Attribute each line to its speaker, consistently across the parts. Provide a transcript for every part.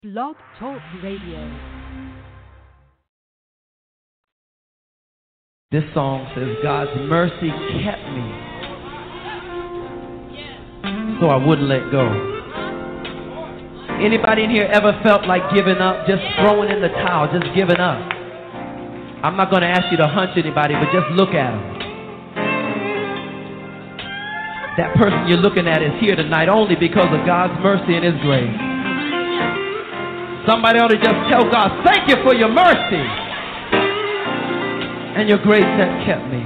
Speaker 1: Blog Talk Radio.
Speaker 2: This song says, God's mercy kept me so I wouldn't let go. Anybody in here ever felt like giving up, just throwing in the towel, just giving up? I'm not going to ask you to hunch anybody, but just look at them. That person you're looking at is here tonight only because of God's mercy and His grace. Somebody ought to just tell God, thank you for your mercy and your grace that kept me.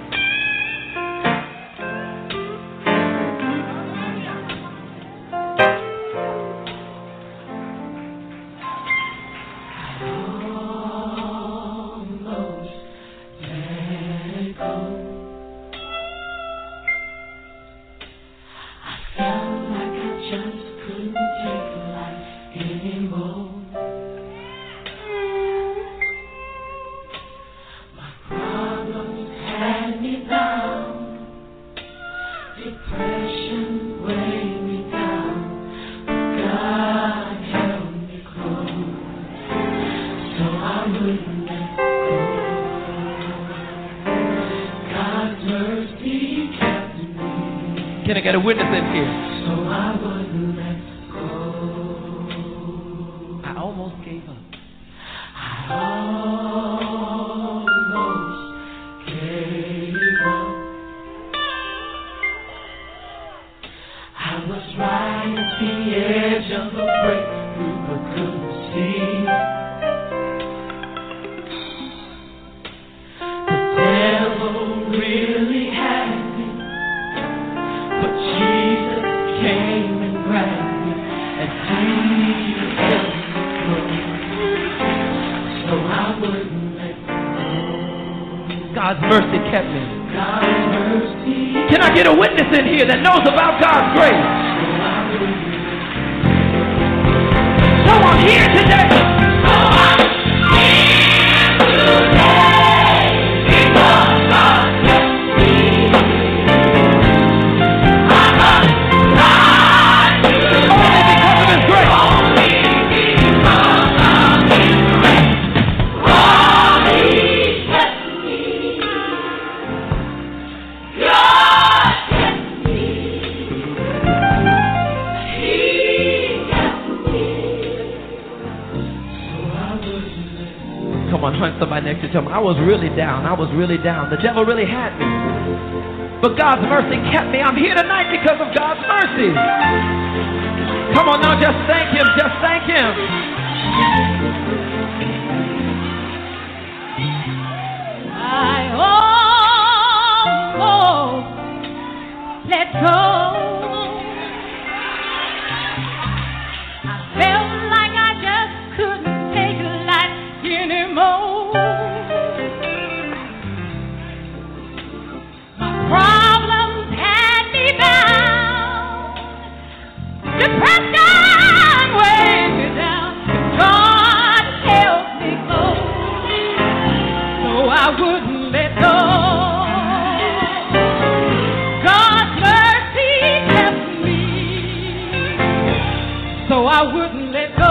Speaker 2: Can I get a witness in here? So I wouldn't let go. I almost gave up. I almost gave up. I was right at the edge of a breakthrough, but couldn't see. The devil really had me. Jesus came and grabbed me and He held me close, so I wouldn't let go. God's mercy kept me. God's mercy. Can I get a witness in here that knows about God's grace? So I'm here today. So I'm here today because God kept me. Somebody next to him. I was really down. The devil really had me. But God's mercy kept me. I'm here tonight because of God's mercy. Come on now, just thank Him. Just thank Him.
Speaker 3: I almost let go. I felt like I just couldn't take life anymore. Problems had me bound. Depression weighed me down. God held me close, so I wouldn't let go. God's mercy kept me, so I wouldn't let go.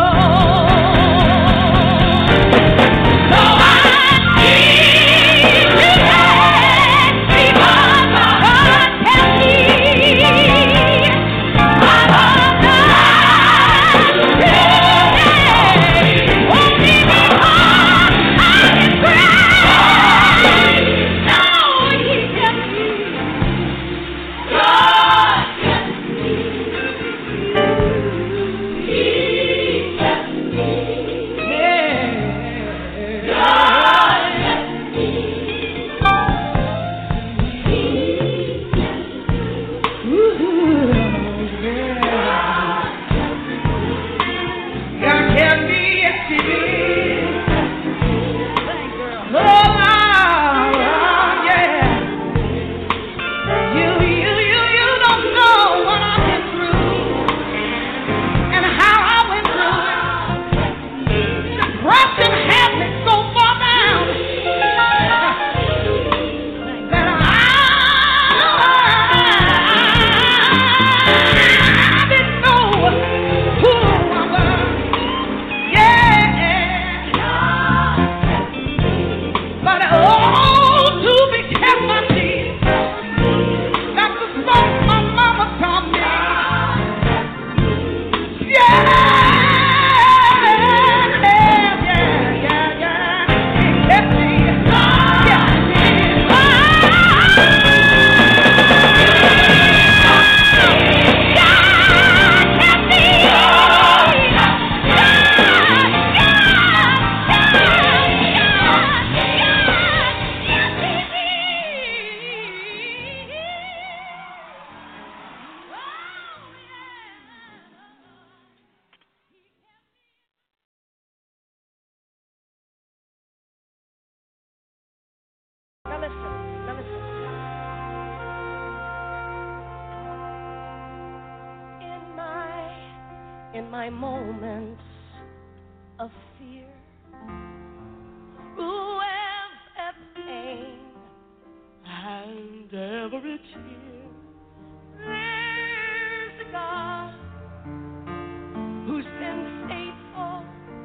Speaker 4: my moments of fear. Through every pain and every tear, there's a God who's been faithful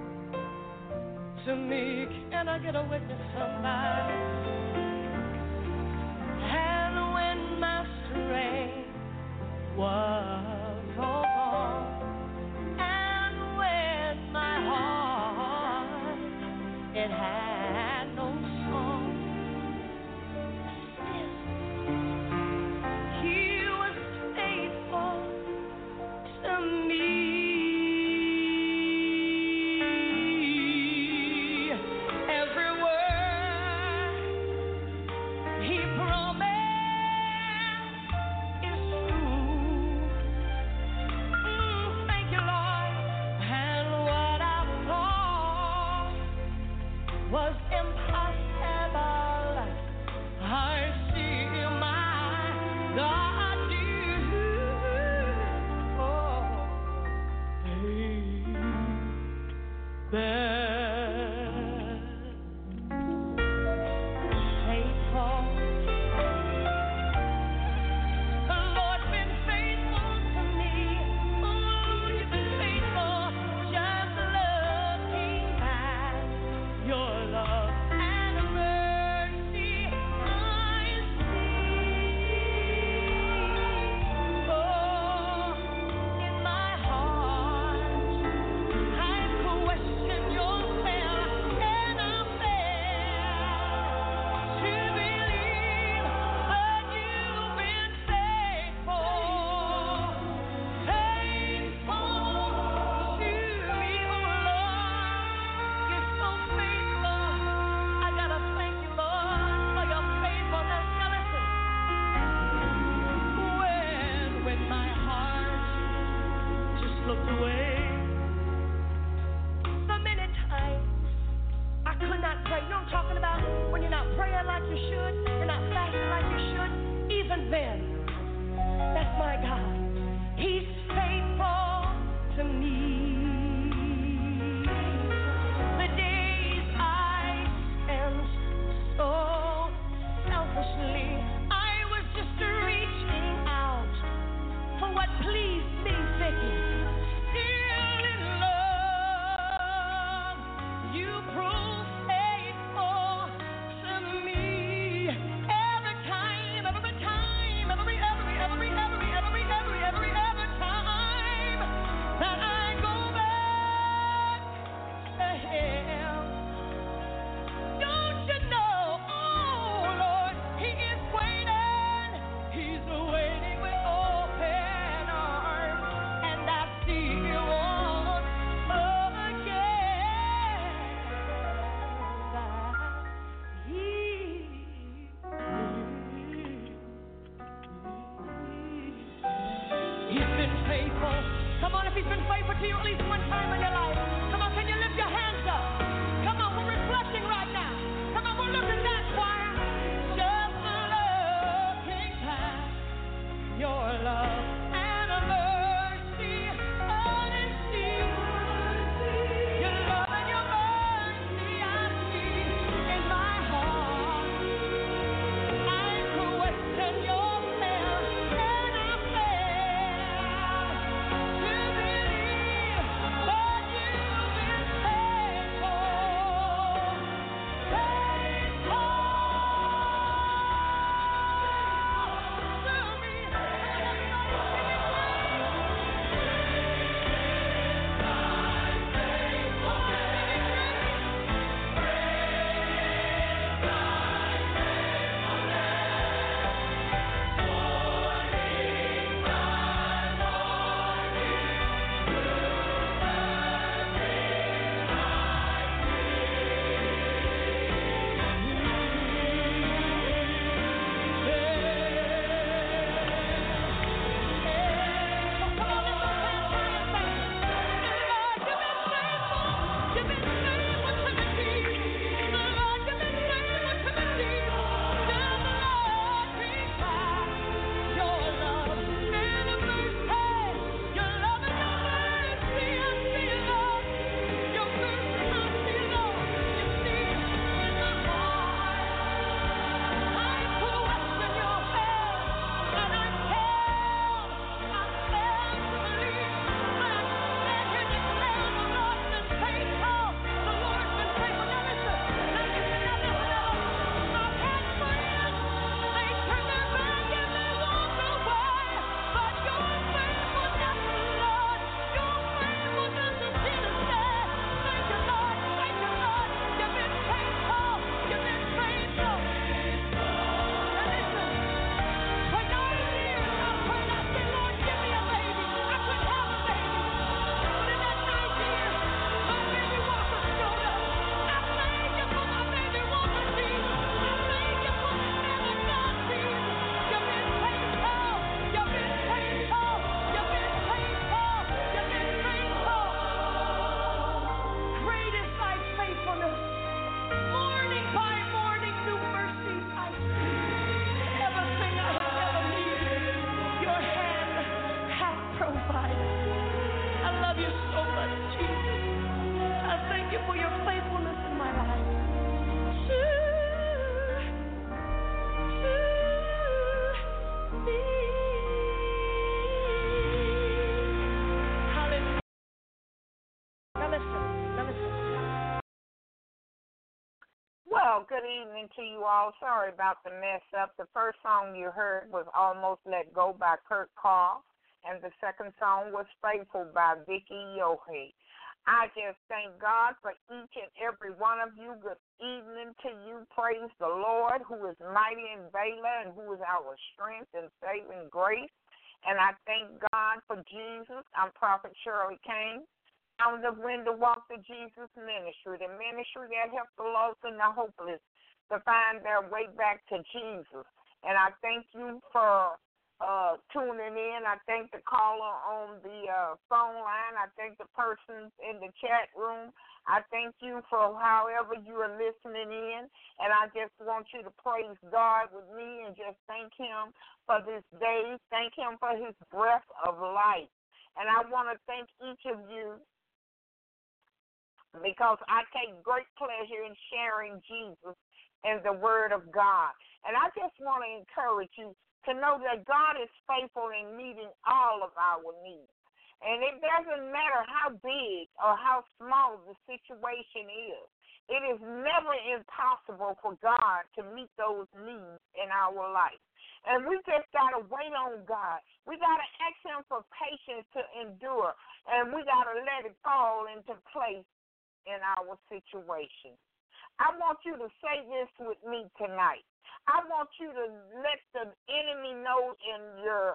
Speaker 4: to me. Can I get a witness, somebody? And when my strength was all gone, and when my heart, it had no song, still He was faithful to me. Every word He promised is true. Thank you, Lord. And what I thought was impossible, I see my God do. Oh, faithful. The Lord's been faithful to me. Oh, You've been faithful. Just looking at your love and mercy, I see. Oh, in my heart, I question your
Speaker 5: Well, good evening to you all. Sorry about the mess up. The first song you heard was Almost Let Go by Kurt Carr, and the second song was Faithful by Vicky Yohe. I just thank God for each and every one of you. Good evening to you. Praise the Lord, who is mighty in valor and who is our strength and saving grace. And I thank God for Jesus. I'm Prophet Shirley Kane. I'm the When to Walk to Jesus ministry, the ministry that helps the lost and the hopeless to find their way back to Jesus. And I thank you for tuning in. I thank the caller on the phone line. I thank the persons in the chat room. I thank you for however you are listening in. And I just want you to praise God with me and just thank Him for this day. Thank Him for His breath of life. And I want to thank each of you because I take great pleasure in sharing Jesus and the Word of God. And I just want to encourage you to know that God is faithful in meeting all of our needs. And it doesn't matter how big or how small the situation is. It is never impossible for God to meet those needs in our life. And we just got to wait on God. We got to ask Him for patience to endure. And we got to let it fall into place in our situation. I want you to say this with me tonight. I want you to let the enemy know in your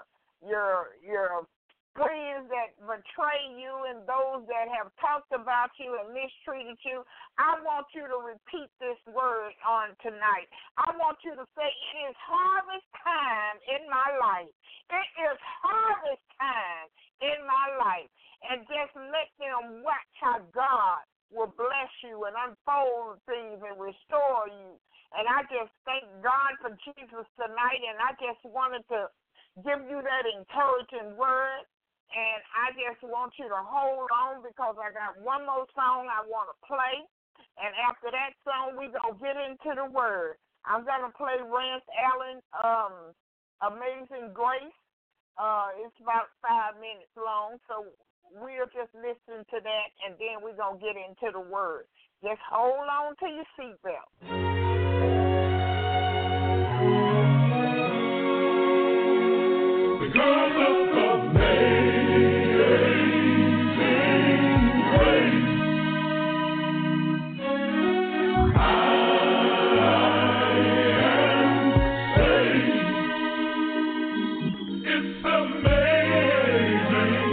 Speaker 5: friends that betray you and those that have talked about you and mistreated you. I want you to repeat this word on tonight. I want you to say, it is harvest time in my life. It is harvest time in my life. And just let them watch how God will bless you and unfold things and restore you. And I just thank God for Jesus tonight, and I just wanted to give you that encouraging word. And I just want you to hold on because I got one more song I want to play. And after that song, we're going to get into the word. I'm going to play Rance Allen, Amazing Grace. It's about 5 minutes long, so we'll just listen to that, and then we're going to get into the word. Just hold on to your seatbelt.
Speaker 6: Because of amazing grace, I am saved. It's amazing.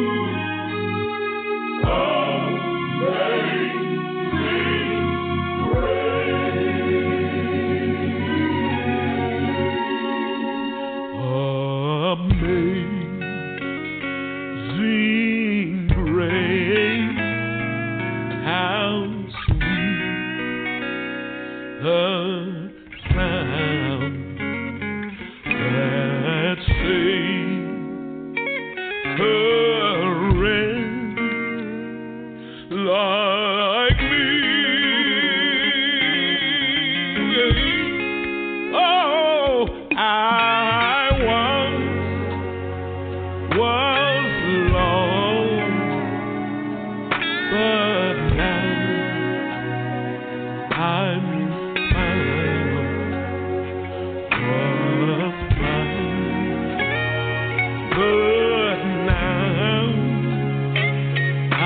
Speaker 6: Amazing grace, how sweet the sound that saved a wretch like me. Oh, I was lost, but now I'm found. Was blind, but now I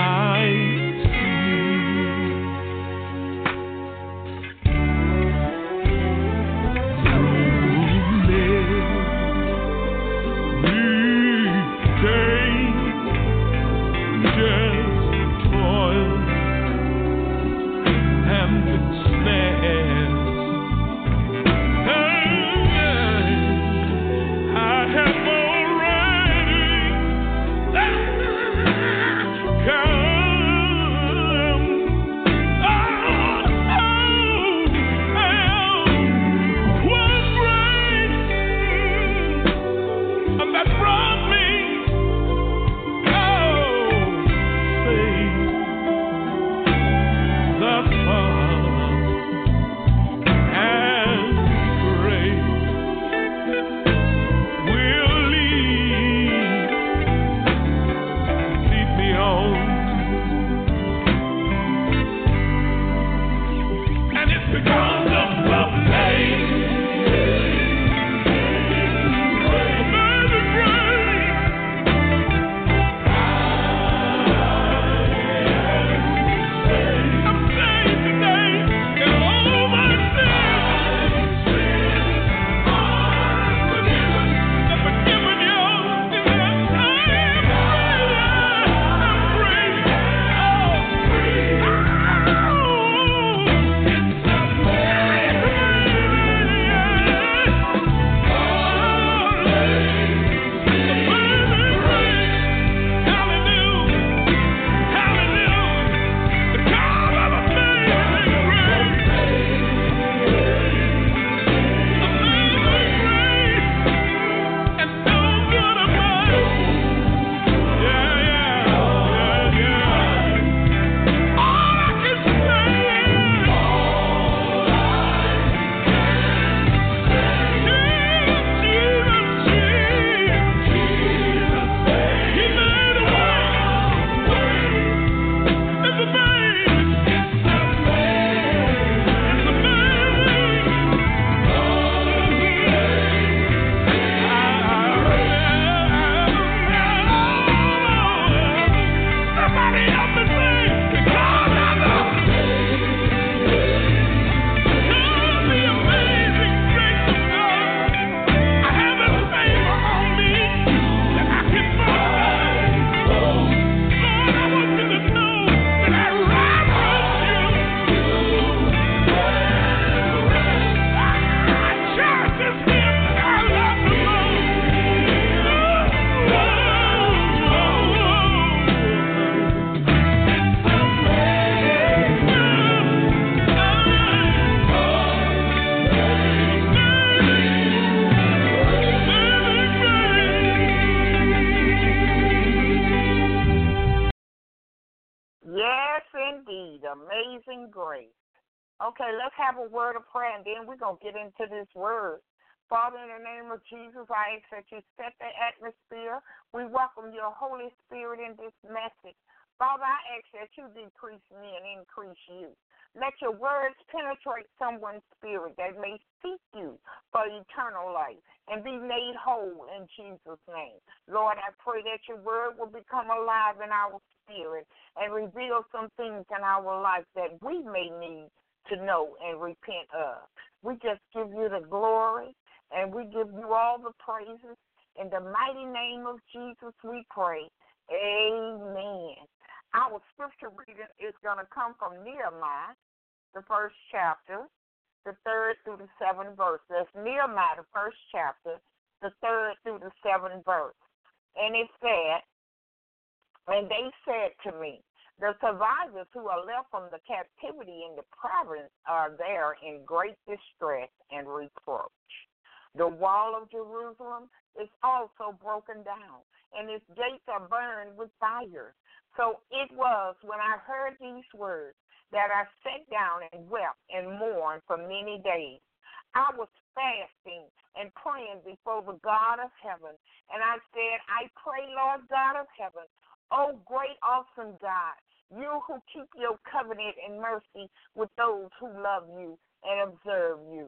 Speaker 5: Amazing Grace. Okay, let's have a word of prayer, and then we're going to get into this word. Father, in the name of Jesus, I ask that you set the atmosphere. We welcome your Holy Spirit in this message. Father, I ask that you decrease me and increase you. Let your words penetrate someone's spirit that may seek you for eternal life and be made whole in Jesus' name. Lord, I pray that your word will become alive in our spirit and reveal some things in our life that we may need to know and repent of. We just give you the glory and we give you all the praises. In the mighty name of Jesus we pray. Amen. Our scripture reading is going to come from Nehemiah, the first chapter, the 3rd through the 7th verse. That's Nehemiah, the first chapter, the 3rd through the 7th verse. And it said, and they said to me, the survivors who are left from the captivity in the province are there in great distress and reproach. The wall of Jerusalem is also broken down, and its gates are burned with fire. So it was when I heard these words that I sat down and wept and mourned for many days. I was fasting and praying before the God of heaven, and I said, I pray, Lord God of heaven, oh great, awesome God, you who keep your covenant and mercy with those who love you and observe you.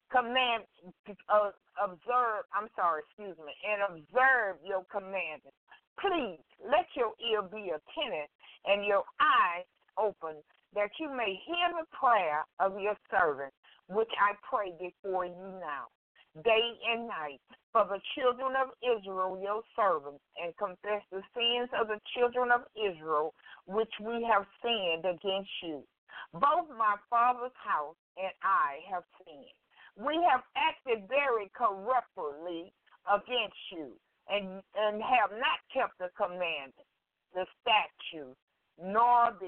Speaker 5: Observe your commandments. Please let your ear be attentive and your eyes open, that you may hear the prayer of your servant, which I pray before you now, day and night, for the children of Israel, your servants, and confess the sins of the children of Israel, which we have sinned against you. Both my father's house and I have sinned. We have acted very corruptly against you, and have not kept the commandments, the statutes, nor the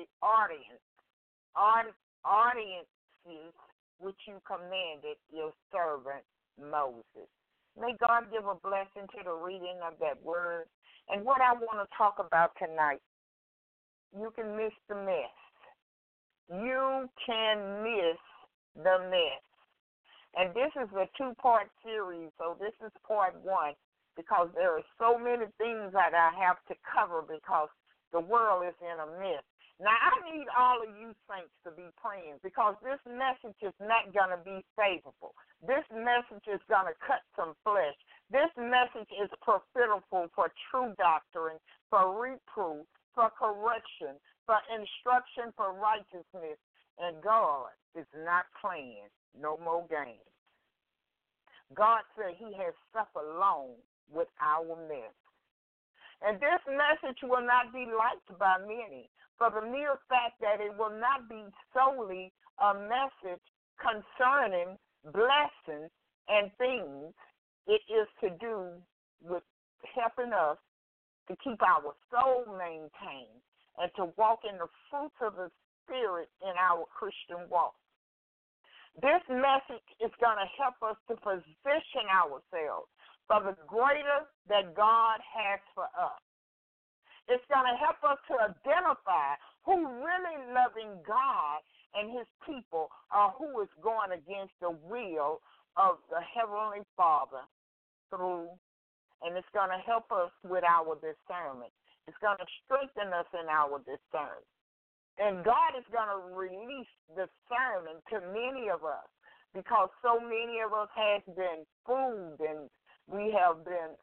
Speaker 5: ordinances which you commanded your servant Moses. May God give a blessing to the reading of that word. And what I want to talk about tonight, you can miss the mess. You can miss the mess. And this is a two-part series, so this is part one, because there are so many things that I have to cover because the world is in a mess. Now, I need all of you saints to be praying because this message is not going to be favorable. This message is going to cut some flesh. This message is profitable for true doctrine, for reproof, for correction, for instruction, for righteousness. And God is not playing no more games. God said he has suffered long with our mess. And this message will not be liked by many for the mere fact that it will not be solely a message concerning blessings and things. It is to do with helping us to keep our soul maintained and to walk in the fruits of the Spirit in our Christian walk. This message is going to help us to position ourselves for the greater that God has for us. It's going to help us to identify who really loving God and his people or who is going against the will of the Heavenly Father through, and it's going to help us with our discernment. It's going to strengthen us in our discernment. And God is going to release discernment to many of us because so many of us has been fooled and we have been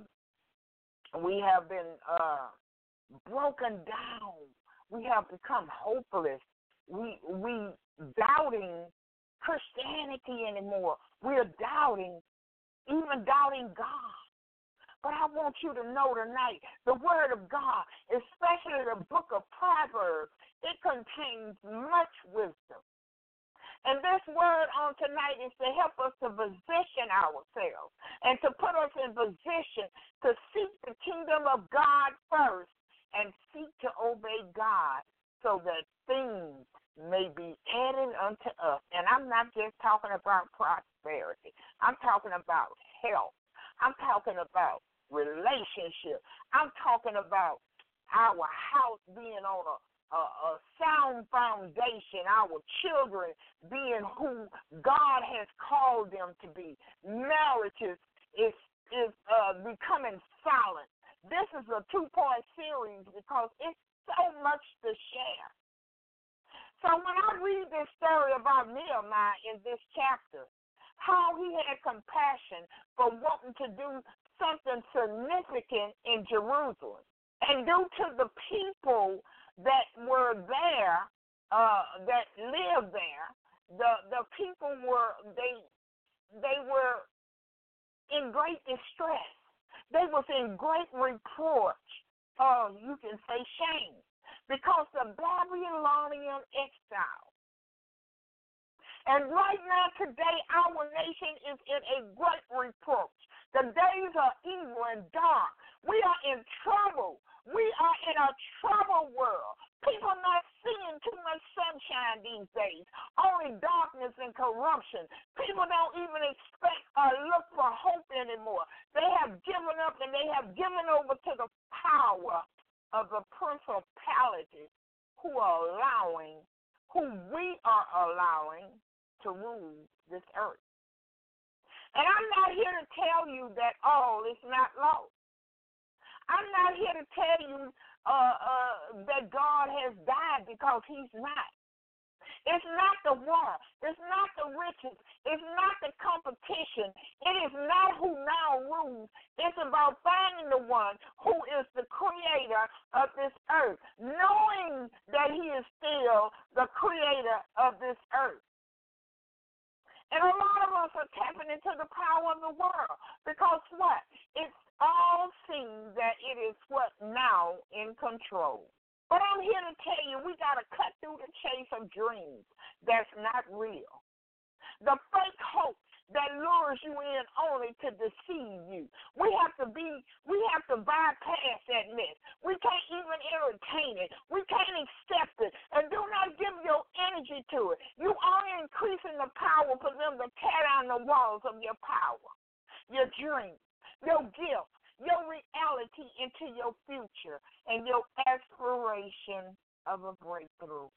Speaker 5: broken down. We have become hopeless. We doubting Christianity anymore. We're even doubting God. But I want you to know tonight, the Word of God, especially the book of Proverbs, it contains much wisdom. And this word on tonight is to help us to position ourselves and to put us in position to seek the kingdom of God first and seek to obey God so that things may be added unto us. And I'm not just talking about prosperity. I'm talking about health. I'm talking about relationship. I'm talking about our house being on a sound foundation, our children being who God has called them to be. Marriages is becoming silent. This is a 2-part series because it's so much to share. So when I read this story about Nehemiah in this chapter, how he had compassion for wanting to do something significant in Jerusalem, and due to the people that were there, that lived there, the people were they were in great distress. They was in great reproach, you can say shame, because the Babylonian exile. And right now, today, our nation is in a great reproach. The days are evil and dark. We are in trouble. We are in a troubled world. People are not seeing too much sunshine these days, only darkness and corruption. People don't even expect or look for hope anymore. They have given up and they have given over to the power of the principalities who we are allowing to rule this earth. And I'm not here to tell you that all is not lost. I'm not here to tell you that God has died, because he's not. It's not the war. It's not the riches. It's not the competition. It is not who now rules. It's about finding the one who is the creator of this earth, knowing that he is still the creator of this earth. And a lot of us are tapping into the power of the world because what? It's all seen that it is what now in control. But I'm here to tell you, we got to cut through the chase of dreams that's not real. The fake hope that lures you in only to deceive you. We have to bypass that mess. We can't even entertain it. We can't accept it. And do not give your energy to it. You are increasing the power for them to tear down the walls of your power, your dreams, your gifts, your reality into your future, and your aspiration of a breakthrough.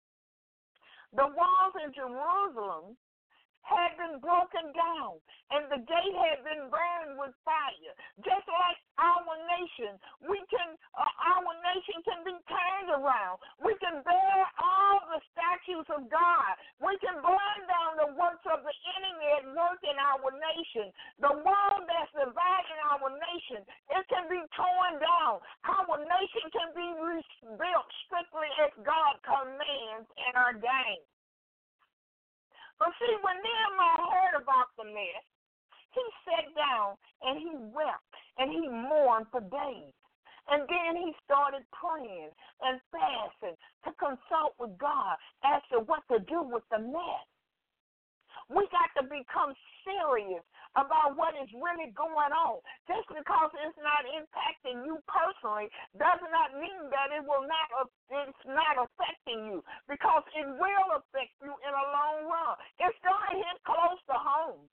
Speaker 5: The walls in Jerusalem had been broken down, and the gate had been burned with fire. Just like our nation, our nation can be turned around. We can bear all the statutes of God. We can burn down the works of the enemy at work in our nation. The wall that's dividing our nation, it can be torn down. Our nation can be rebuilt strictly as God commands and ordains. But see, when Nehemiah heard about the mess, he sat down and he wept and he mourned for days. And then he started praying and fasting to consult with God as to what to do with the mess. We got to become serious about what is really going on. Just because it's not impacting you personally does not mean that it's not affecting you, because it will affect you in a long run. It's going to hit close to home.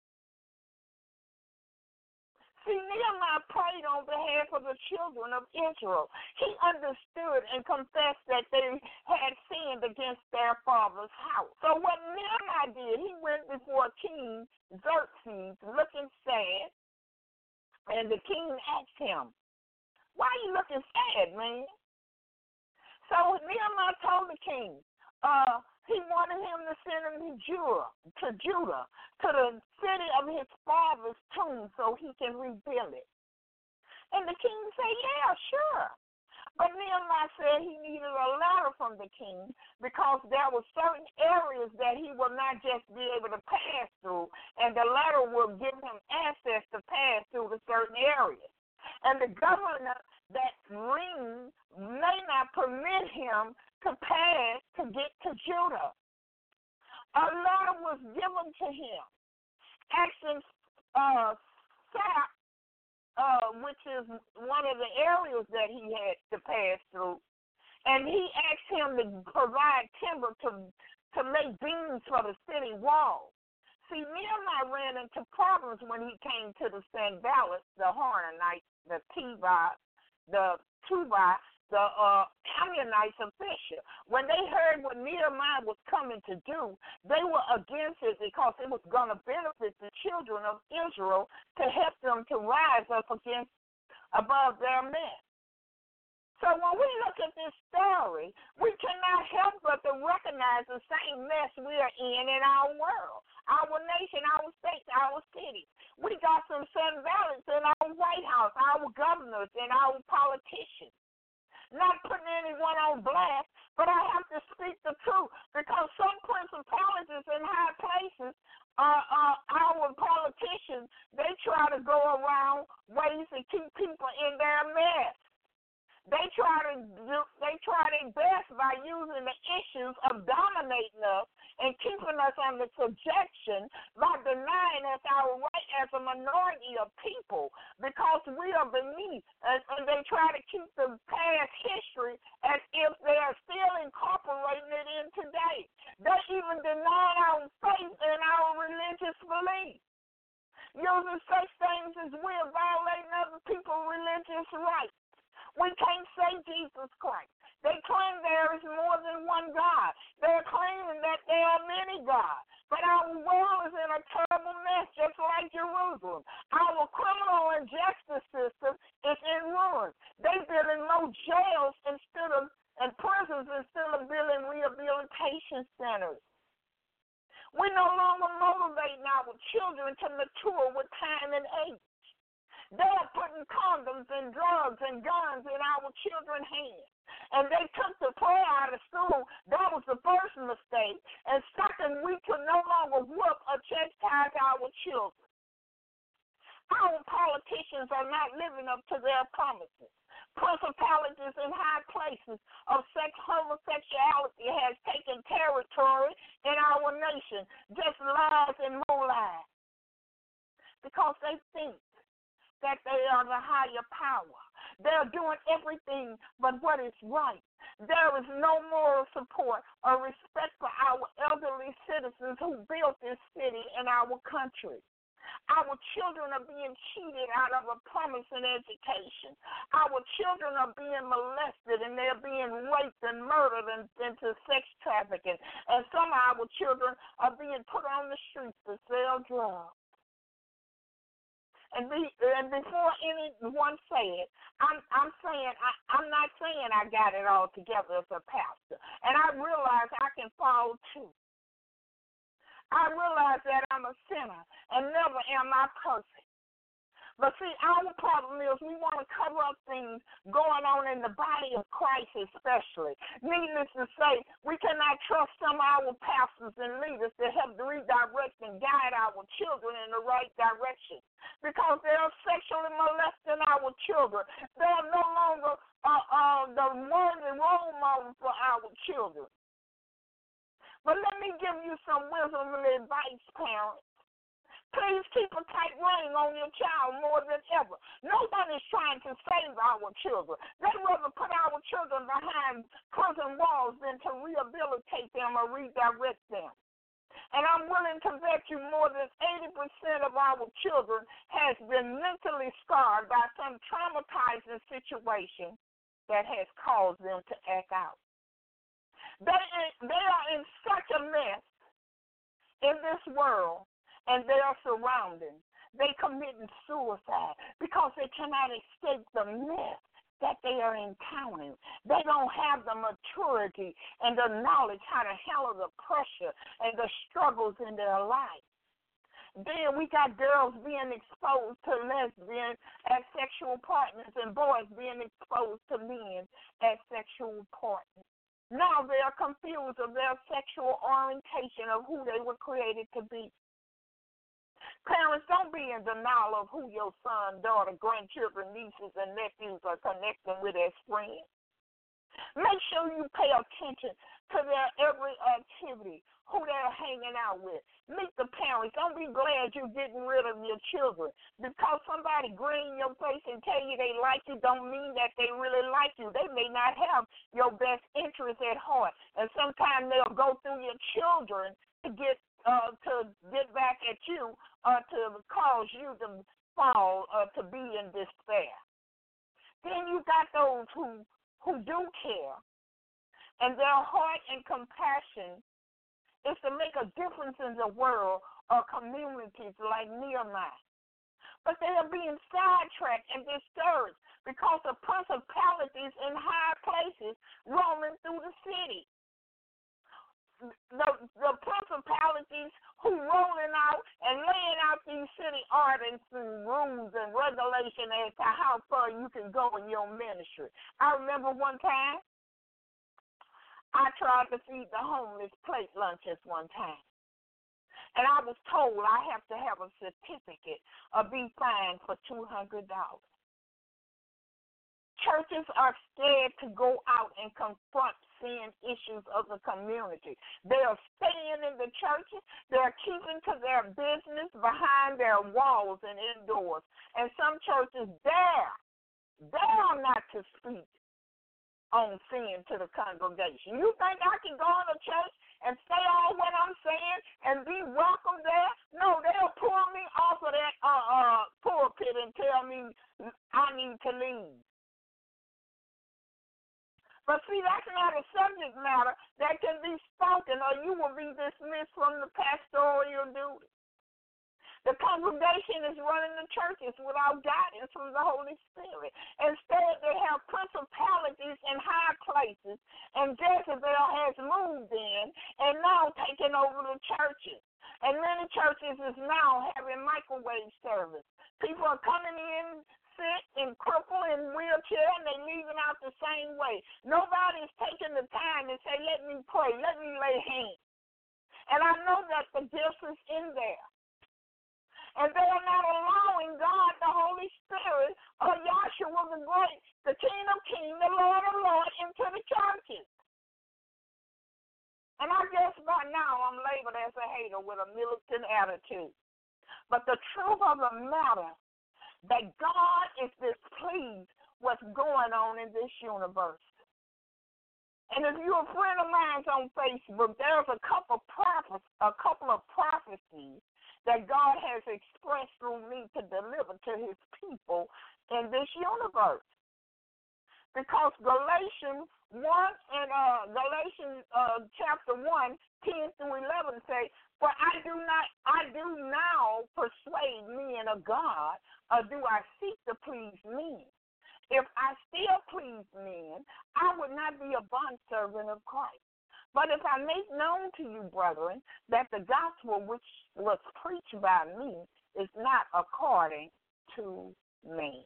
Speaker 5: See, Nehemiah prayed on behalf of the children of Israel. He understood and confessed that they had sinned against their father's house. So what Nehemiah did, he went before King Xerxes looking sad, and the king asked him, "Why are you looking sad, man?" So Nehemiah told the king, he wanted him to send him to Judah, to the city of his father's tomb so he can rebuild it. And the king said, yeah, sure. But Nehemiah said he needed a letter from the king because there were certain areas that he would not just be able to pass through, and the letter would give him access to pass through the certain areas. And the governor that reigned may not permit him to pass to get to Judah. A letter was given to him, asking Sap, which is one of the areas that he had to pass through, and he asked him to provide timber to make beams for the city wall. See, Nehemiah ran into problems when he came to the Sanballat, the Horonite, the Tobiah, the Ammonites of Fisher. When they heard what Nehemiah was coming to do, they were against it because it was going to benefit the children of Israel to help them to rise up against above their mess. So when we look at this story, we cannot help but to recognize the same mess we are in our world, our nation, our state, our city. We got some Sun Valleys in our White House, our governors, and our politicians. Not putting anyone on blast, but I have to speak the truth because some principalities in high places our politicians, they try to go around ways to keep people in their mess. They try their best by using the issues of dominating us and keeping us under subjection by denying us our right as a minority of people because we are beneath. And they try to keep the past history as if they are still incorporating it in today. They even deny our faith and our religious beliefs, using such things as we're violating other people's religious rights. We can't say Jesus Christ. They claim there is more than one God. They're claiming that there are many gods. But our world is in a terrible mess, just like Jerusalem. Our criminal and justice system is in ruins. They're building more jails and prisons instead of building rehabilitation centers. We no longer motivating our children to mature with time and age. They're putting condoms and drugs and guns in our children's hands. And they took the prayer out of school. That was the first mistake. And second, we can no longer whoop or chastise our children. Our politicians are not living up to their promises. Principalities in high places of homosexuality has taken territory in our nation. Just lies and more lies. Because they think that they are the higher power. They're doing everything but what is right. There is no moral support or respect for our elderly citizens who built this city and our country. Our children are being cheated out of a promising education. Our children are being molested and they're being raped and murdered into sex trafficking. And some of our children are being put on the streets to sell drugs. And before anyone say it, I'm not saying I got it all together as a pastor. And I realize I can fall too. I realize that I'm a sinner and never am I perfect. But see, our problem is we want to cover up things going on in the body of Christ especially. Needless to say, we cannot trust some of our pastors and leaders to help redirect and guide our children in the right direction because they are sexually molesting our children. They are no longer the worthy role model for our children. But let me give you some wisdom and advice, parents. Please keep a tight rein on your child more than ever. Nobody's trying to save our children. They'd rather put our children behind prison walls than to rehabilitate them or redirect them. And I'm willing to bet you more than 80% of our children has been mentally scarred by some traumatizing situation that has caused them to act out. They are in such a mess in this world and their surroundings. They committing suicide because they cannot escape the mess that they are encountering. They don't have the maturity and the knowledge how to handle the pressure and the struggles in their life. Then we got girls being exposed to lesbians as sexual partners and boys being exposed to men as sexual partners. Now they are confused of their sexual orientation of who they were created to be. Parents, don't be in denial of who your son, daughter, grandchildren, nieces, and nephews are connecting with as friends. Make sure you pay attention to their every activity, who they're hanging out with. Meet the parents. Don't be glad you're getting rid of your children. Because somebody grin in your face and tell you they like you don't mean that they really like you. They may not have your best interest at heart. And sometimes they'll go through your children to get back at you or to cause you to fall or to be in despair. Then you got those who who do care, and their heart and compassion is to make a difference in the world or communities like Nehemiah. But they are being sidetracked and discouraged because of principalities in high places roaming through the city. The principalities who rolling out and laying out these city ordinances and rules and regulation as to how far you can go in your ministry. I remember one time I tried to feed the homeless plate lunches one time. And I was told I have to have a certificate or be fined for $200. Churches are scared to go out and confront sin issues of the community. They are staying in the churches. They are keeping to their business behind their walls and indoors. And some churches dare not to speak on sin to the congregation. You think I can go in a church and say all what I'm saying and be welcome there? No, they'll pull me off of that pulpit and tell me I need to leave. But see, that's not a subject matter that can be spoken or you will be dismissed from the pastoral duty. The congregation is running the churches without guidance from the Holy Spirit. Instead, they have principalities in high places, and Jezebel has moved in and now taken over the churches. And many churches is now having microwave service. People are coming in sick and crippled in wheelchair, and they're leaving out the same way. Nobody's taking the time to say, let me pray, let me lay hands. And I know that the gift is in there. And they are not allowing God, the Holy Spirit, or Yahshua the Great, the King of Kings, the Lord of Lords, into the churches. And I guess by now I'm labeled as a hater with a militant attitude. But the truth of the matter, that God is displeased what's going on in this universe. And if you're a friend of mine on Facebook, there's a couple of prophecies that God has expressed through me to deliver to his people in this universe. Because Galatians 1 and Galatians chapter 1, 10 through 11 say, for I do now persuade men of God, or do I seek to please men? If I still please men, I would not be a bondservant of Christ. But if I make known to you, brethren, that the gospel which was preached by me is not according to man.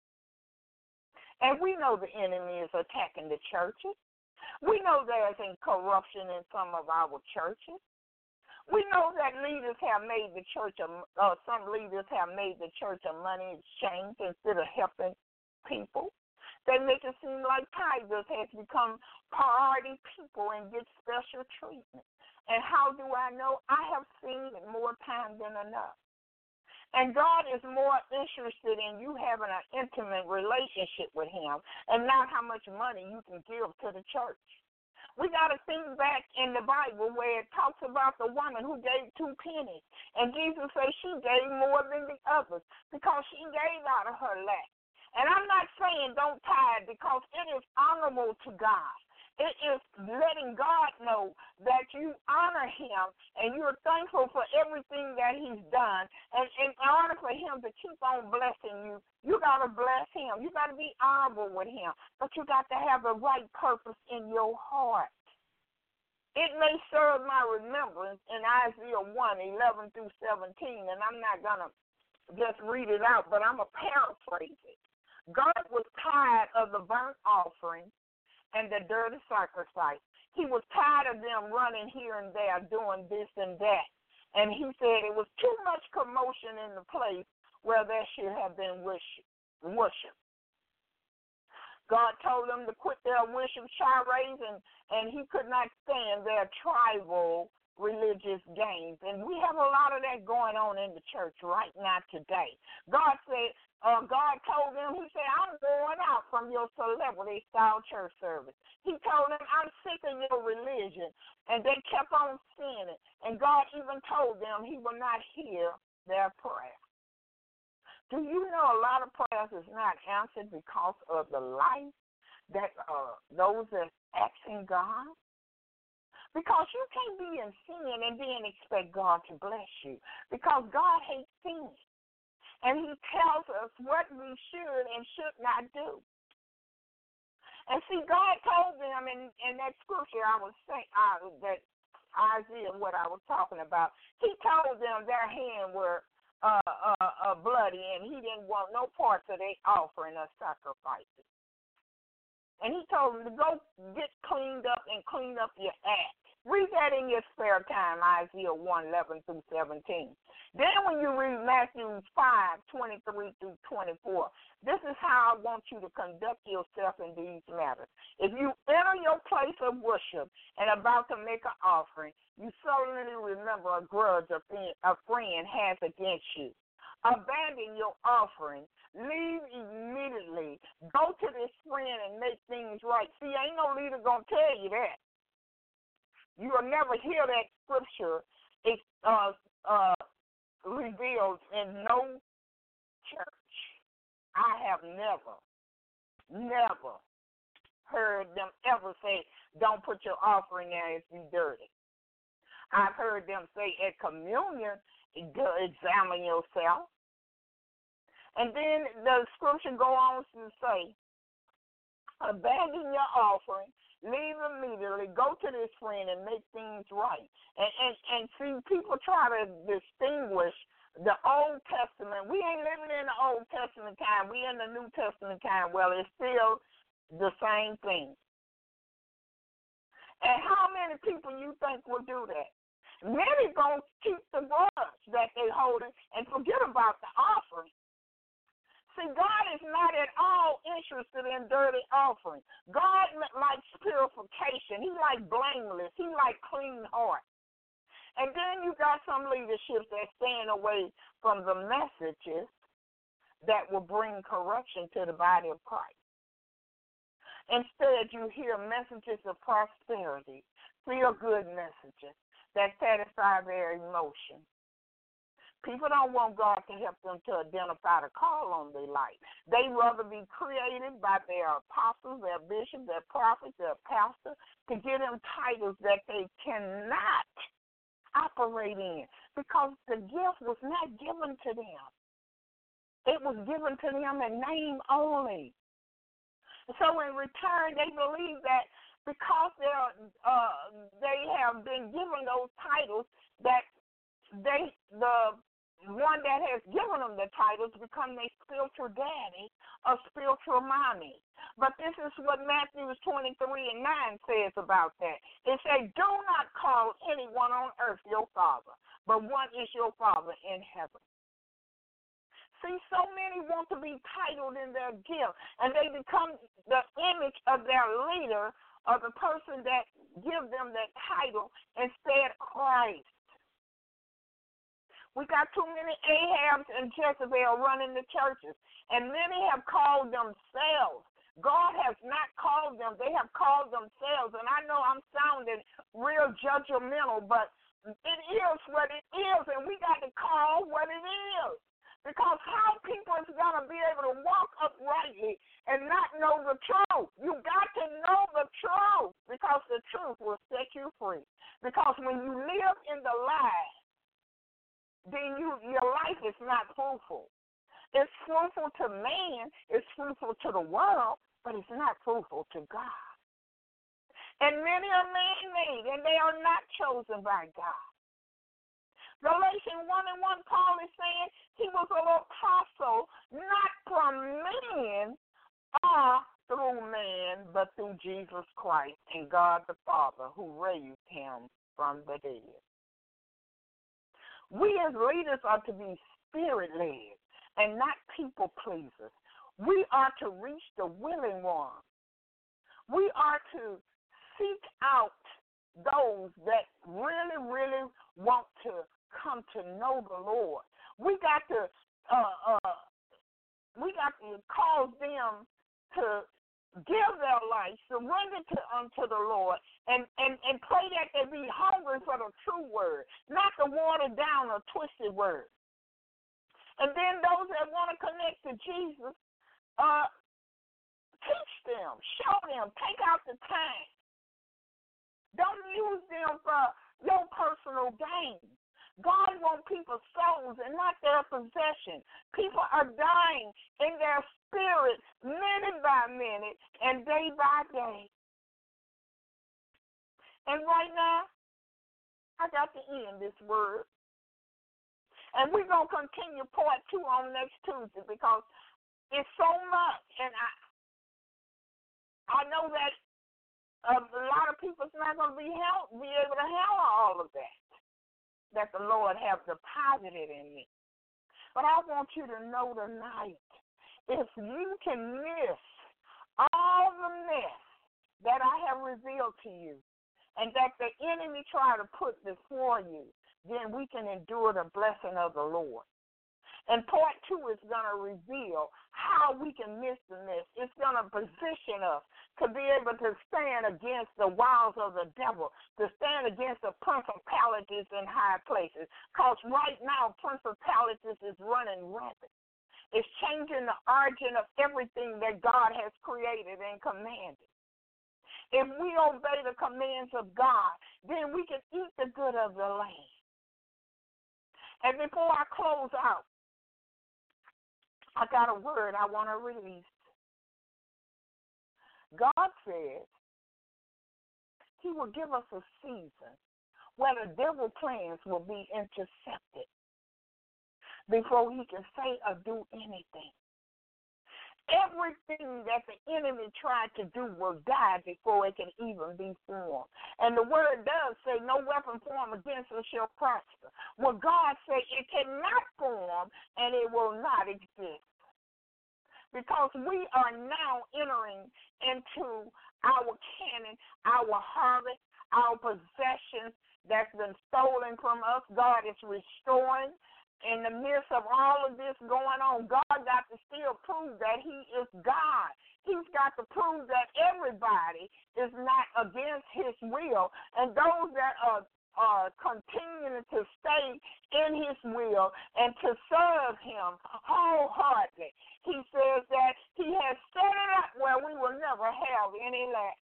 Speaker 5: And we know the enemy is attacking the churches. We know there's corruption in some of our churches. We know that leaders have made the church, some leaders have made the church a money exchange instead of helping people. They make it seem like tithers has become priority people and get special treatment. And how do I know? I have seen it more time than enough. And God is more interested in you having an intimate relationship with him and not how much money you can give to the church. We got to think back in the Bible where it talks about the woman who gave 2 pennies. And Jesus said she gave more than the others because she gave out of her lack. And I'm not saying don't tithe because it is honorable to God. It is letting God know that you honor him and you're thankful for everything that he's done. And in order for him to keep on blessing you, you got to bless him. You got to be honorable with him. But you got to have the right purpose in your heart. It may serve my remembrance in Isaiah 1:11 through 17, and I'm not going to just read it out, but I'm going to paraphrase it. God was tired of the burnt offering and the dirty sacrifice. He was tired of them running here and there, doing this and that. And he said it was too much commotion in the place where there should have been worship. God told them to quit their worship charades, and he could not stand their tribal religious games. And we have a lot of that going on in the church right now today. God told them, he said, I'm going out from your celebrity-style church service. He told them, I'm sick of your religion. And they kept on sinning. And God even told them he will not hear their prayer. Do you know a lot of prayers is not answered because of the life that those that's asking God? Because you can't be in sin and then expect God to bless you. Because God hates sin. And he tells us what we should and should not do. And see, God told them in that scripture I was saying, that Isaiah, what I was talking about, he told them their hands were bloody and he didn't want no parts of their offering or sacrifices. And he told them to go get cleaned up and clean up your act. Read that in your spare time, Isaiah 1:11 through 17. Then when you read Matthew 5:23 through 24, this is how I want you to conduct yourself in these matters. If you enter your place of worship and about to make an offering, you suddenly remember a grudge a friend has against you. Abandon your offering. Leave immediately. Go to this friend and make things right. See, ain't no leader going to tell you that. You will never hear that scripture revealed in no church. I have never heard them ever say, don't put your offering there if you're dirty. I've heard them say at communion, examine yourself. And then the scripture go on to say, abandon your offering. Leave immediately, go to this friend and make things right. And see, people try to distinguish the Old Testament. We ain't living in the Old Testament time. We in the New Testament time. Well, it's still the same thing. And how many people you think will do that? Many going to keep the grudge that they holding and forget about the offering. See, God is not at all interested in dirty offering. God likes purification. He likes blameless. He likes clean heart. And then you got some leadership that's staying away from the messages that will bring correction to the body of Christ. Instead, you hear messages of prosperity, feel-good messages that satisfy their emotions. People don't want God to help them to identify the call on their life. They rather be created by their apostles, their bishops, their prophets, their pastors, to give them titles that they cannot operate in because the gift was not given to them. It was given to them in name only. So in return, they believe that because they have been given those titles, that the one that has given them the titles become their spiritual daddy or spiritual mommy. But this is what Matthew 23:9 says about that. It says, do not call anyone on earth your father, but one is your Father in heaven. See, so many want to be titled in their gift, and they become the image of their leader or the person that gives them that title instead of Christ. We got too many Ahabs and Jezebel running the churches, and many have called themselves. God has not called them. They have called themselves, and I know I'm sounding real judgmental, but it is what it is, and we got to call what it is. Because how people is going to be able to walk uprightly and not know the truth? You got to know the truth, because the truth will set you free. Because when you live in the lie, then your life is not fruitful. It's fruitful to man, it's fruitful to the world, but it's not fruitful to God. And many are man-made, and they are not chosen by God. Galatians 1:1, Paul is saying he was an apostle, not from man or through man, but through Jesus Christ and God the Father who raised him from the dead. We as leaders are to be spirit-led and not people-pleasers. We are to reach the willing ones. We are to seek out those that really, really want to come to know the Lord. We got to cause them to give their life, surrender unto the Lord, and pray that they be hungry for the true word, not the watered down or twisted word. And then those that want to connect to Jesus, Teach them, show them, take out the time. Don't use them for your personal gain. God wants people's souls and not their possession. People are dying in their spirits minute by minute and day by day. And right now, I got to end this word. And we're going to continue part 2 on next Tuesday because it's so much. And I know that a lot of people's not going to be able to handle all of that the Lord has deposited in me. But I want you to know tonight, if you can miss all the mess that I have revealed to you and that the enemy try to put before you, then we can endure the blessing of the Lord. And part 2 is going to reveal how we can miss the mess. It's going to position us to be able to stand against the wiles of the devil, to stand against the principalities in high places. Because right now, principalities is running rampant. It's changing the origin of everything that God has created and commanded. If we obey the commands of God, then we can eat the good of the land. And before I close out, I got a word I want to release. God says He will give us a season where the devil's plans will be intercepted before he can say or do anything. Everything that the enemy tried to do will die before it can even be formed. And the word does say no weapon formed against us shall prosper. Well, God said it cannot form and it will not exist. Because we are now entering into our canon, our harvest, our possessions that's been stolen from us. God is restoring. In the midst of all of this going on, God got to still prove that He is God. He's got to prove that everybody is not against His will. And those that are continuing to stay in His will and to serve Him wholeheartedly, He says that He has set it up where we will never have any lack.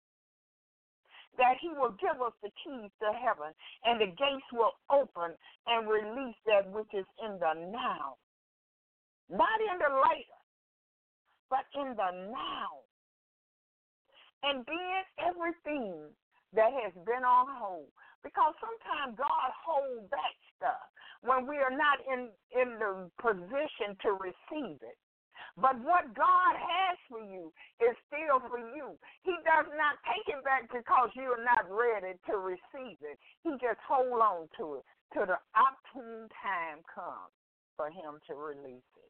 Speaker 5: That He will give us the keys to heaven, and the gates will open and release that which is in the now. Not in the later, but in the now. And then everything that has been on hold. Because sometimes God holds back stuff when we are not in the position to receive it. But what God has for you is still for you. He does not take it back because you are not ready to receive it. He just hold on to it till the opportune time comes for Him to release it.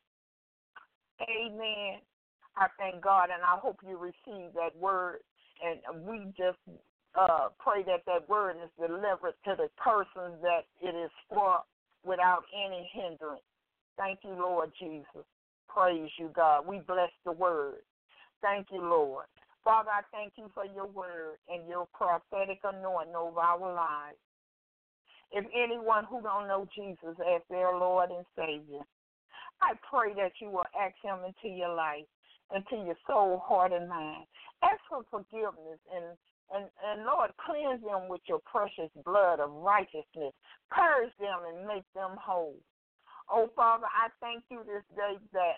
Speaker 5: Amen. I thank God, and I hope you receive that word. And we just pray that that word is delivered to the persons that it is for without any hindrance. Thank you, Lord Jesus. Praise you, God. We bless the word. Thank you, Lord. Father, I thank you for your word and your prophetic anointing over our lives. If anyone who don't know Jesus as their Lord and Savior, I pray that you will ask Him into your life, into your soul, heart, and mind. Ask for forgiveness and Lord, cleanse them with your precious blood of righteousness. Purge them and make them whole. Oh, Father, I thank you this day that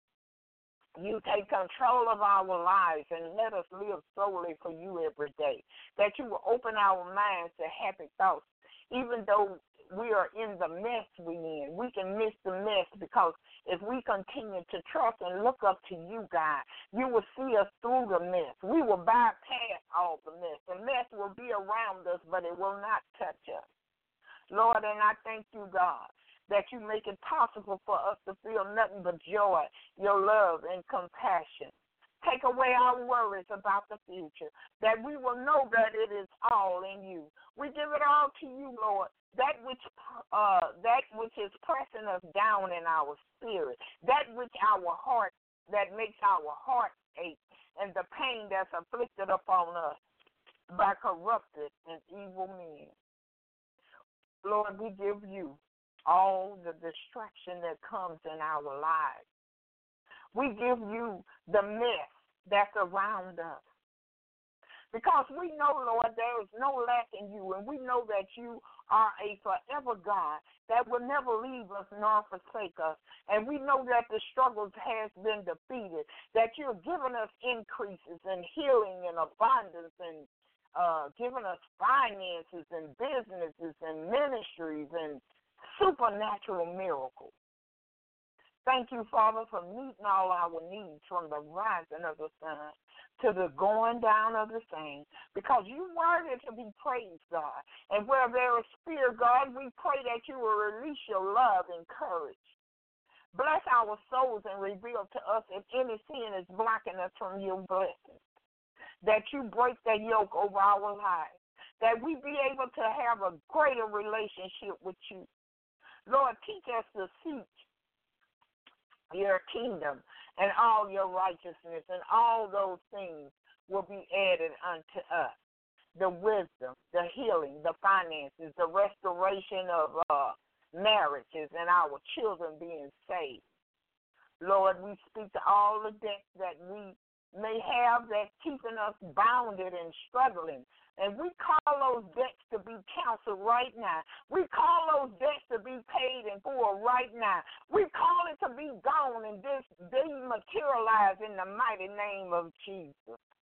Speaker 5: you take control of our lives and let us live solely for you every day, that you will open our minds to happy thoughts. Even though we are in the mess we're in, we can miss the mess because if we continue to trust and look up to you, God, you will see us through the mess. We will bypass all the mess. The mess will be around us, but it will not touch us. Lord, and I thank you, God, that you make it possible for us to feel nothing but joy, your love, and compassion. Take away our worries about the future, that we will know that it is all in you. We give it all to you, Lord, that which is pressing us down in our spirit, that which that makes our heart ache, and the pain that's afflicted upon us by corrupted and evil men. Lord, we give you all the distraction that comes in our lives. We give you the mess that's around us. Because we know, Lord, there is no lack in you, and we know that you are a forever God that will never leave us nor forsake us. And we know that the struggles has been defeated, that you're giving us increases and healing and abundance and giving us finances and businesses and ministries and supernatural miracles. Thank you, Father, for meeting all our needs from the rising of the sun to the going down of the same, because you worthy to be praised, God. And where there is fear, God, we pray that you will release your love and courage. Bless our souls and reveal to us if any sin is blocking us from your blessings, that you break that yoke over our lives, that we be able to have a greater relationship with you. Lord, teach us to seek your kingdom and all your righteousness, and all those things will be added unto us. The wisdom, the healing, the finances, the restoration of marriages, and our children being saved. Lord, we speak to all the debts that we may have that's keeping us bounded and struggling. And we call those debts to be canceled right now. We call those debts to be paid in full right now. We call it to be gone and dematerialized in the mighty name of Jesus.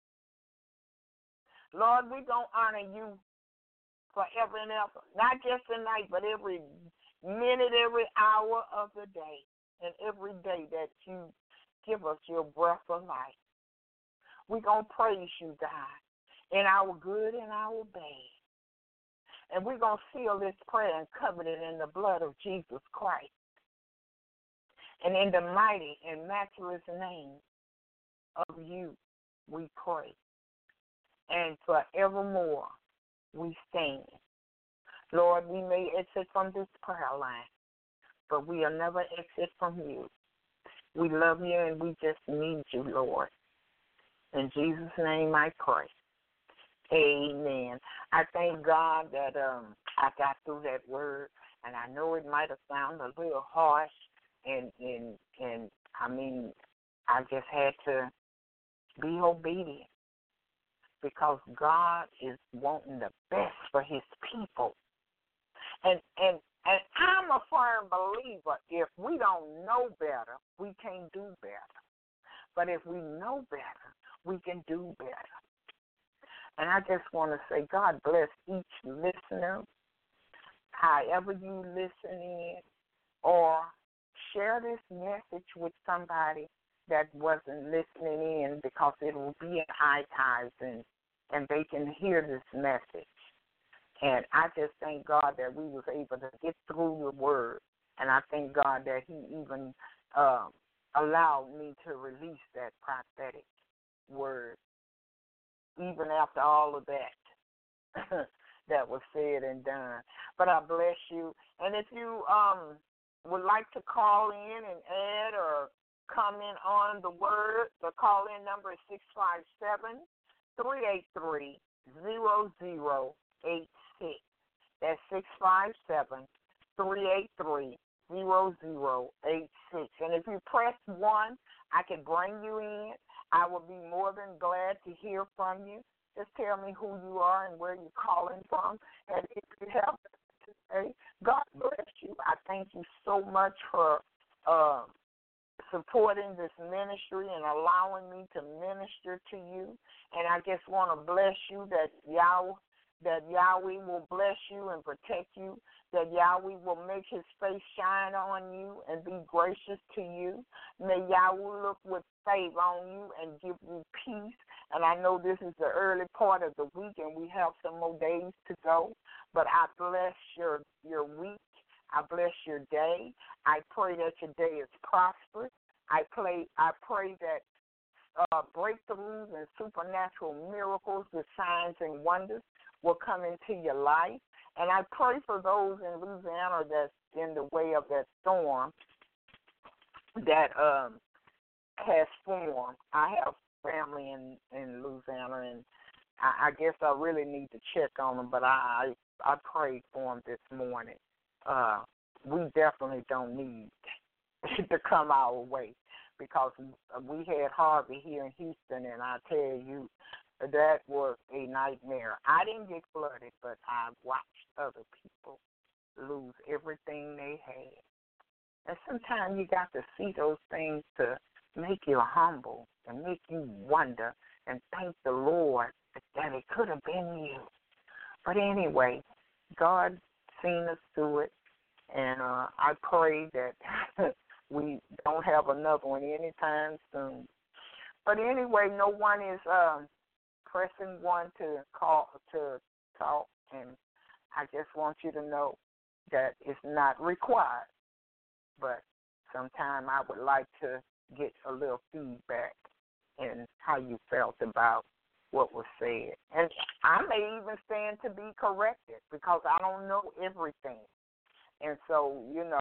Speaker 5: Lord, we're going to honor you forever and ever. Not just tonight, but every minute, every hour of the day, and every day that you give us your breath of life. We're going to praise you, God, in our good and our bad. And we're going to seal this prayer and cover it in the blood of Jesus Christ. And in the mighty and matchless name of you, we pray. And forevermore, we stand. Lord, we may exit from this prayer line, but we'll never exit from you. We love you and we just need you, Lord. In Jesus' name I pray. Amen. I thank God that I got through that word, and I know it might have sounded a little harsh, and I mean, I just had to be obedient, because God is wanting the best for his people. And I'm a firm believer, if we don't know better, we can't do better. But if we know better, we can do better. And I just want to say, God bless each listener, however you listen in, or share this message with somebody that wasn't listening in, because it will be in archives and they can hear this message. And I just thank God that we was able to get through the word. And I thank God that he even allowed me to release that prophetic word, even after all of that that was said and done. But I bless you. And if you would like to call in and add or comment on the word, the call-in number is 657-383-0086. That's 657-383-0086. And if you press 1, I can bring you in. I will be more than glad to hear from you. Just tell me who you are and where you're calling from. And if you have to say, God bless you. I thank you so much for supporting this ministry and allowing me to minister to you. And I just want to bless you that Yahweh will bless you and protect you, that Yahweh will make his face shine on you and be gracious to you. May Yahweh look with favor on you and give you peace. And I know this is the early part of the week and we have some more days to go, but I bless your week. I bless your day. I pray that your day is prosperous. I pray that breakthroughs and supernatural miracles with signs and wonders will come into your life. And I pray for those in Louisiana that's in the way of that storm that has formed. I have family in Louisiana, and I guess I really need to check on them, but I prayed for them this morning. We definitely don't need to come our way. because we had Harvey here in Houston, and I tell you, that was a nightmare. I didn't get flooded, but I watched other people lose everything they had. And sometimes you got to see those things to make you humble and make you wonder and thank the Lord that it could have been you. But anyway, God seen us through it, and I pray that we don't have another one anytime soon. But anyway, no one is pressing one to call to talk, and I just want you to know that it's not required. But sometime I would like to get a little feedback in how you felt about what was said. And I may even stand to be corrected because I don't know everything. And so,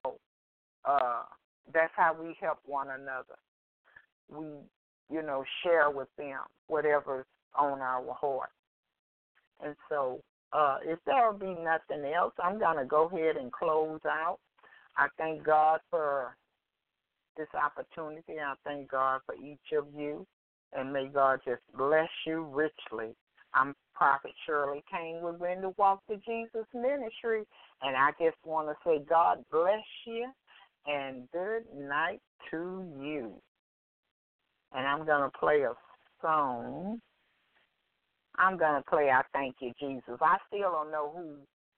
Speaker 5: that's how we help one another. We, share with them whatever's on our heart. And so if there will be nothing else, I'm going to go ahead and close out. I thank God for this opportunity. I thank God for each of you, and may God just bless you richly. I'm Prophet Shirley Kane with When to Walk to Jesus Ministry, and I just want to say God bless you and good night to you. And I'm going to play a song. I'm going to play I Thank You, Jesus. I still don't know who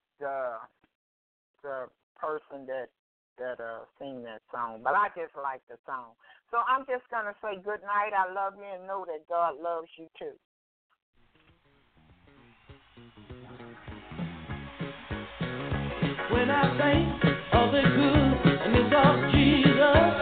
Speaker 5: the person that sing that song, but I just like the song. So I'm just going to say good night. I love you and know that God loves you too.
Speaker 7: When I think of the goodness of Jesus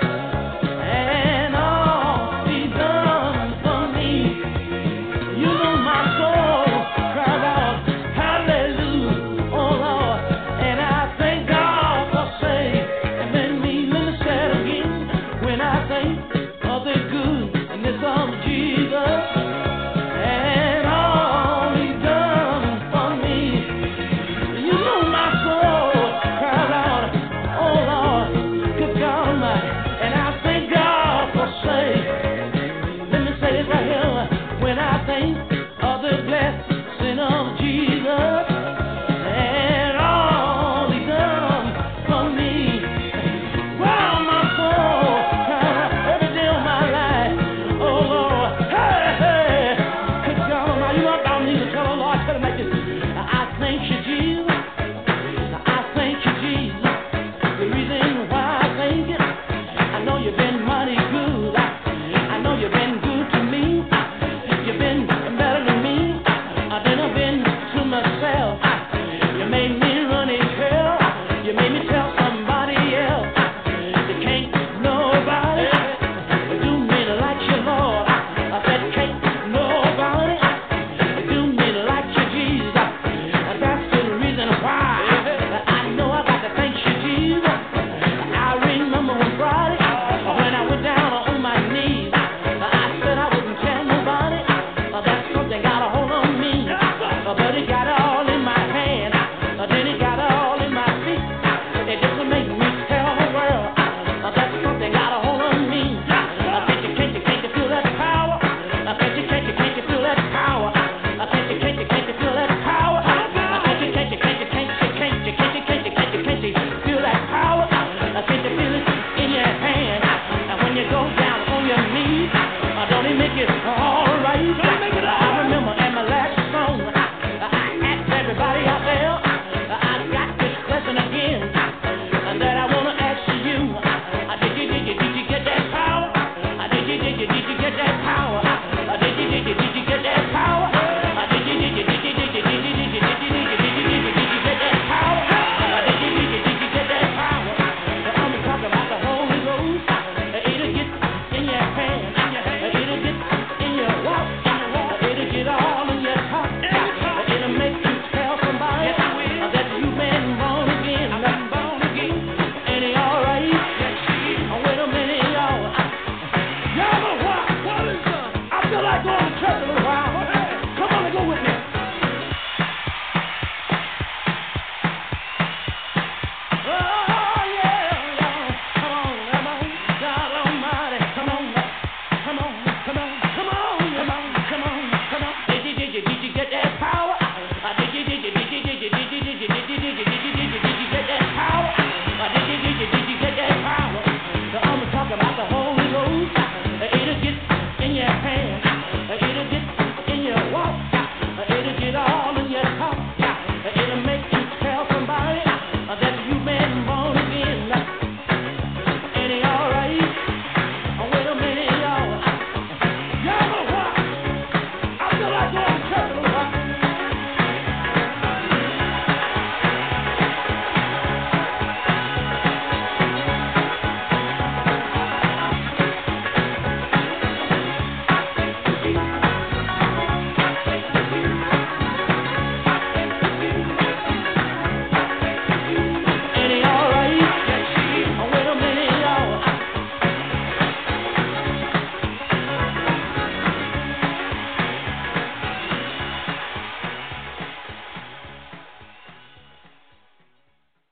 Speaker 7: and all He's done for me, you know my soul cries out, hallelujah, oh Lord, and I thank God for saving me. Let me say it again. When I think of the goodness of Jesus and all He's done for me, you know my soul cries out, oh Lord, good God Almighty, and I thank God for saving. Let me say this right here. When I think of the blessing of Jesus and all He's done for me, wow, my soul cries out every day of my life, oh Lord, hey, hey, good God Almighty, you know I don't need to tell the Lord, tell him like this. I thank you, Jesus. I thank you, Jesus. The reason why I thank you, I know you've been mighty good. I know you've been good to me. You've been better than me than I've been to myself. You made me run in hell. You made me tell somebody else. You can't nobody do me like you, Lord. I said can't nobody do me like you, Jesus. That's the reason why I know I got to thank you, Jesus. I remember one Friday when I went down on my knees. I said I wouldn't tell nobody that something got a hold on me, but it got all in my hand, then it got all in my feet. It just made me tell the world that something got a hold on me. Can't you feel that power? Can't you feel that power? Can't you feel that power? Can't you feel that power? Can't you feel it in your hand? And when you go down on your knees, don't it make it all right? I remember in my last song, I asked everybody out there, I got this question again, and that I want to ask you. Did you get that power? Did you get that power? Did you get that power? Did you get that power? Did you get that power? I'm talking about the Holy Ghost. It'll get in your hand. It'll get in your walk. It'll get all in your talk. It'll make you tell somebody that you've been